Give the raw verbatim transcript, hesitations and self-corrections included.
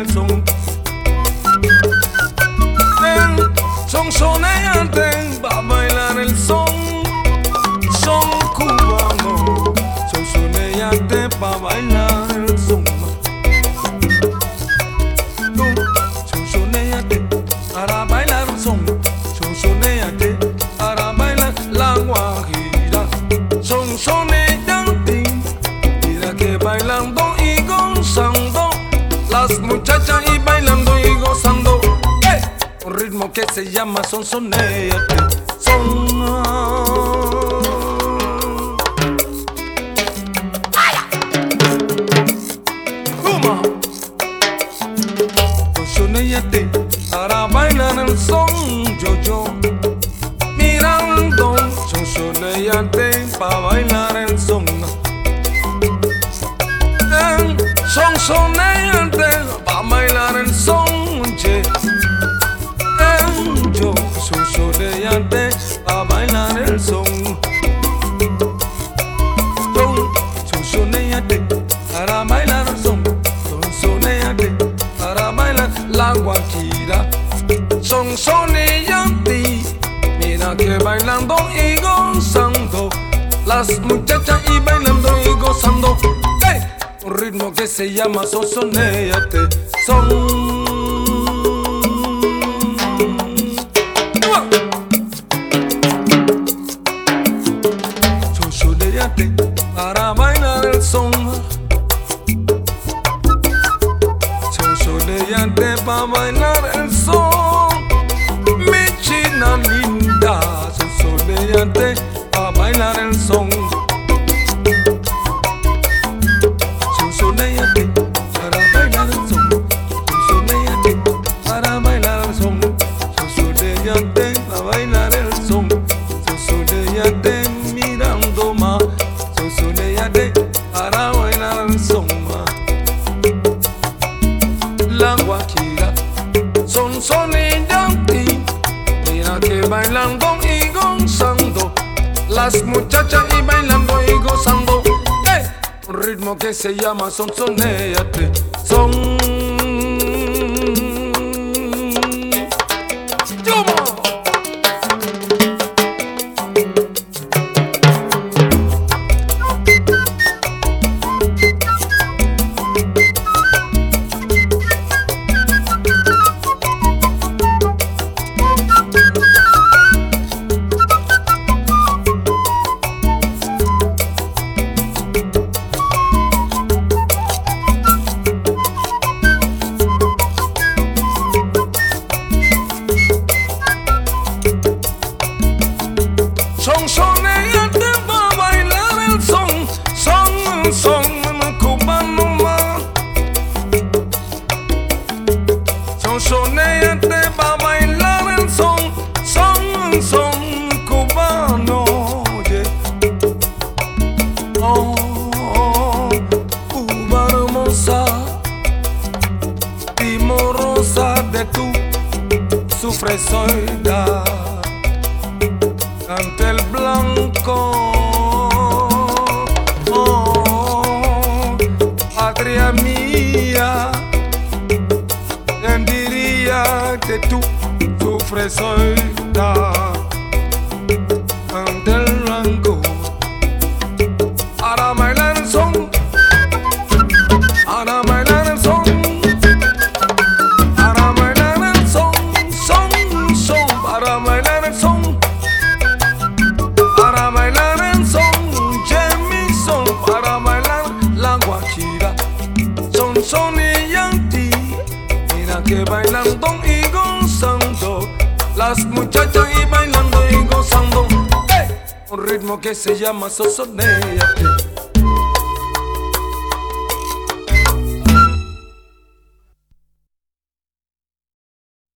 el son. Ven, son soneante, va a bailar el son. Son cubano, son soneante, va a bailar el son. Son soneante, para bailar el son. Son soneante, para bailar la guajira. Son soneante, mira que bailando y gozando, las muchachas y bailando y gozando. ¡Hey! Un ritmo que se llama son soneate. Son Kuma. Son soneate para bailar el son. Yo yo mirando, son soneate para bailar el son. Son soneantes pa' bailar el son, che. Yo son soneantes pa' bailar el son. Son soneantes para bailar el son. Son soneantes para bailar la guajira. Son soneantes, mira que bailando y gozando, las muchachas y bailando y gozando. ¡Hey! Un ritmo que se llama son soneate. Son Son soneate para bailar el son. Son soneate para bailar el son. Mi china linda, son soneate para bailar el son. Para bailar el son, son soneate para bailar el son, son soneate para bailar el son, son soneate mirando más, son soneate para bailar el son. La guajira son soneate, mira que bailando y gozando, las muchachas y bailando y gozando. Un ritmo que se llama son soneate. Son Son soneate pa' bailar el son. Son, son cubano más. Son soneate pa' bailar el son. Son, son cubano, yeah. Oh, oh, Cuba hermosa, timorosa de tu sufre soledad. Ante el blanco, oh, patria mía, ¿quién diría que tú sufres soledad? Ante el blanco, para bailar el son, para bailar el son, para bailar el son, son, son, para bailar el son. Para bailar el son, Jemmy son, para bailar la guajira. Son soneantes, mira que bailando y gozando, las muchachas y bailando y gozando. ¡Hey! Un ritmo que se llama son soneate.